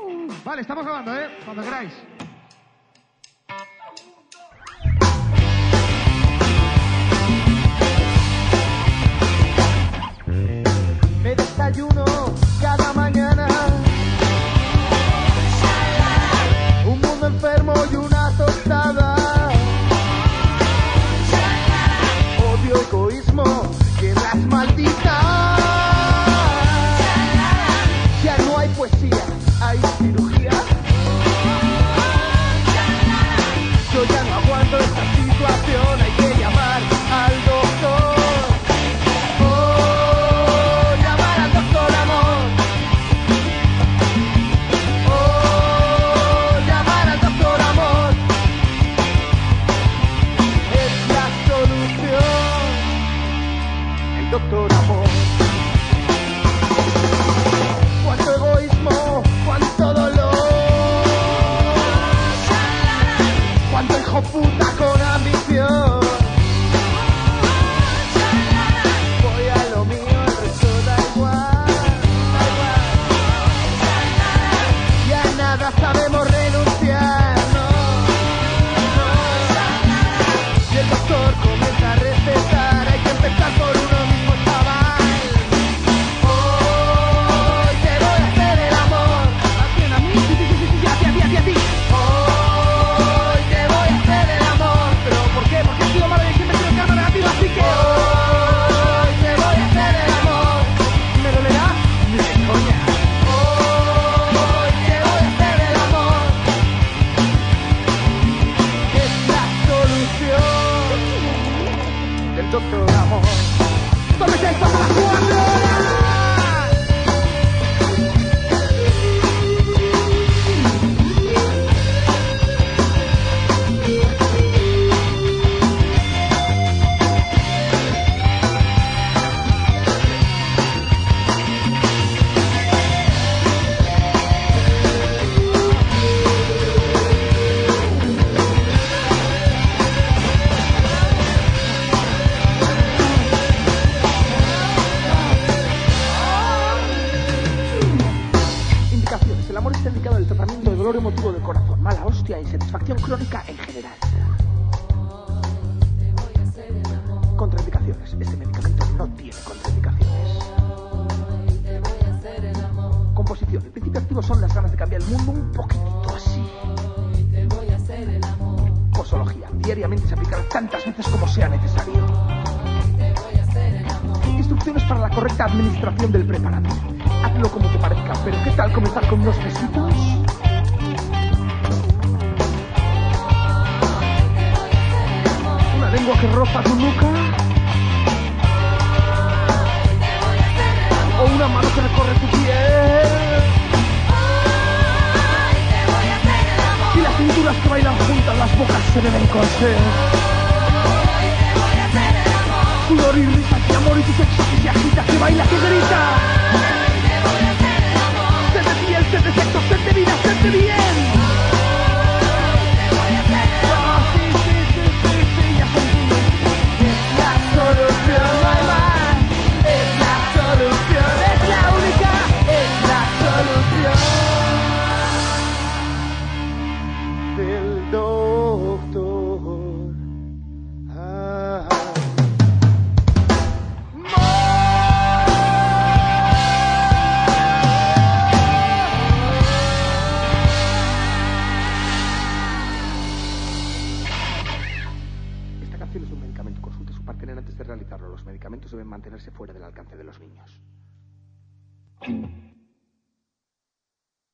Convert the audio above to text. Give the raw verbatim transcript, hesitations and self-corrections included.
Vale, estamos grabando, ¿eh? Cuando queráis. Me desayuno cada mañana un mundo enfermo y una tostada. Odio egoísmo que las malditas. Ya no hay poesía, hay cirugía. Yo ya no aguanto esta situación, hay que llamar al doctor. Oh, llamar al doctor amor. Oh, llamar al doctor amor. Es la solución, el doctor amor. Cuánto egoísmo, cuánto dolor, cuánto hijo puta con ambición. Voy a lo mío, el resto da igual, da igual. Ya a nada sabemos renunciar, no, no. Y el doctor comienza a recetar, hay que empezar por uno mismo, chaval. Hoy te voy a hacer el amor. ¿A quién? ¿A mí? Sí, sí, sí, sí, sí, a ti, a ti, a ti, a ti. Hoy te voy a hacer el amor. ¿Pero por qué? Porque he sido malo y siempre he sido karma negativo, así que hoy te voy a hacer el amor. ¿Me dolerá? Ni de coña. Hoy te voy a hacer el amor. Es la solución del doctor amor. ¡Tómese esto para cuatro horas! Indicaciones. El amor está indicado en el tratamiento de dolor emotivo del corazón, mala hostia e insatisfacción crónica en general. Contraindicaciones. Este medicamento no tiene contraindicaciones. Composición. El principio activo son las ganas de cambiar el mundo un poquitito así. Posología. Diariamente se aplicará tantas veces como sea necesario. Instrucciones para la correcta administración del preparado. Hazlo como te parezca, pero ¿qué tal comenzar con unos besitos? Una lengua que roza tu nuca. O una mano que recorre tu piel. Y las cinturas que bailan juntas, las bocas se deben coser. Sudor y risas y amor y tu sexo que se agita, que baila, que grita. Sed de piel, sed de sexo, sed de vida, sed de bien. Ah, sí, sí, sí, sí, sí, ya son tuyos. Es la solución, bye bye. Es la solución, es la única, es la solución del doctor. Ah. Esta canción es un medicamento. Consulte a su partener antes de realizarlo. Los medicamentos deben mantenerse fuera del alcance de los niños.